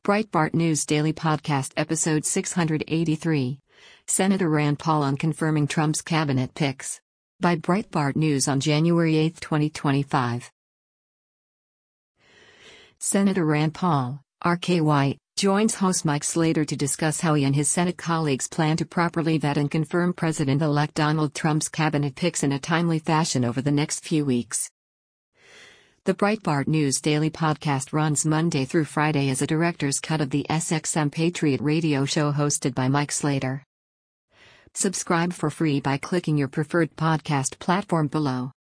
Breitbart News Daily Podcast Episode 683. Senator Rand Paul on confirming Trump's cabinet picks. By Breitbart News on January 8, 2025. Senator Rand Paul, RKY, joins host Mike Slater to discuss how he and his Senate colleagues plan to properly vet and confirm President-elect Donald Trump's cabinet picks in a timely fashion over the next few weeks. The Breitbart News Daily Podcast runs Monday through Friday as a director's cut of the SXM Patriot radio show hosted by Mike Slater. Subscribe for free by clicking your preferred podcast platform below.